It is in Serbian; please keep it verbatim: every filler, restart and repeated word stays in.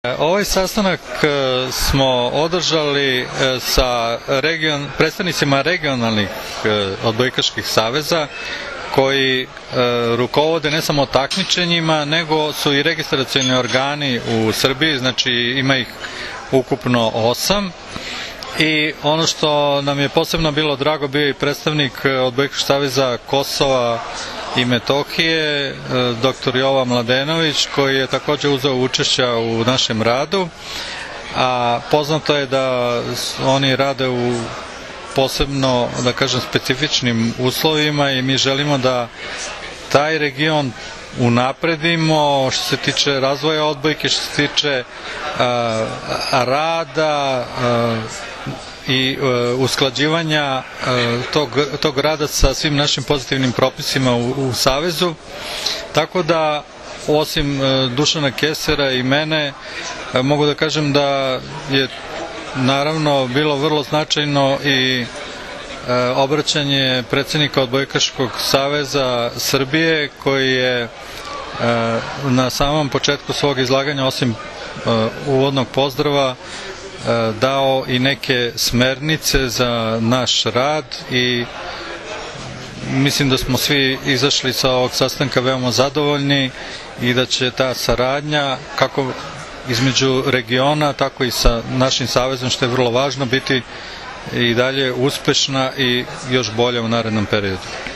Ovaj sastanak smo održali sa region, predstavnicima regionalnih odbojkaških saveza koji e, rukovode ne samo takmičenjima, nego su i registracioni organi u Srbiji, znači ima ih ukupno osam. I ono što nam je posebno bilo drago, bio i predstavnik Odbojkaškog saveza Kosova i Metohije, doktor Jovan Mladenović, koji je takođe uzeo učešća u našem radu. A poznato je da oni rade u posebno, da kažem, specifičnim uslovima i mi želimo da taj region unapredimo što se tiče razvoja odbojke, što se tiče a, rada a, i a, usklađivanja a, tog, tog rada sa svim našim pozitivnim propisima u, u Savezu. Tako da, osim a, Dušana Kesera i mene, a, mogu da kažem da je naravno bilo vrlo značajno i e, obraćanje predsednika Odbojkaškog saveza Srbije, koji je e, na samom početku svog izlaganja, osim e, uvodnog pozdrava, e, dao i neke smernice za naš rad i mislim da smo svi izašli sa ovog sastanka veoma zadovoljni i da će ta saradnja, kako između regiona, tako i sa našim savezom, što je vrlo važno, biti i dalje uspešna i još bolja u narednom periodu.